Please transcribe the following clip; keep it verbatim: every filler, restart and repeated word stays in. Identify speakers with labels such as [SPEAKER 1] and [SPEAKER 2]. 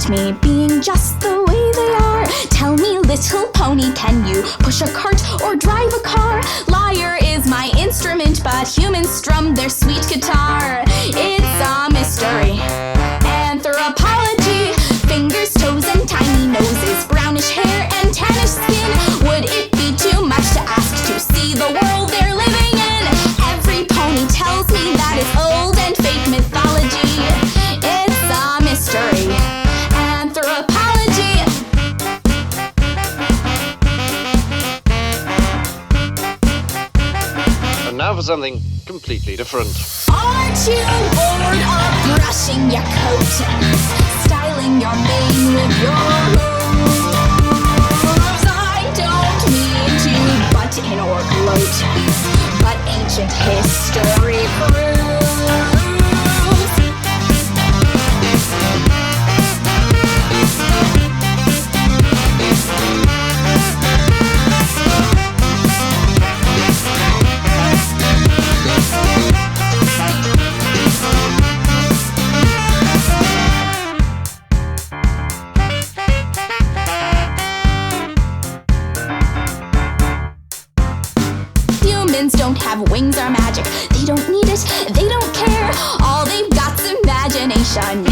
[SPEAKER 1] accept me being just the way they are. Tell me, little pony, can you push a cart or drive a car? Lyre is my instrument, but humans strum their sweet guitar. It's a mystery. Anthropology, fingers, toes, and tiny noses, brownish hair and tannish skin. Would it be too much to ask to see the world they're living in? Every pony tells me that it's old and fake mythology. It's a mystery. Anthropology.
[SPEAKER 2] And now for something completely different.
[SPEAKER 1] Aren't you bored of brushing your coat and styling your mane with your hooves? I don't mean to butt in or gloat, but ancient history proves. Humans don't have wings or magic. They don't need it, they don't care. All they've got's imagination.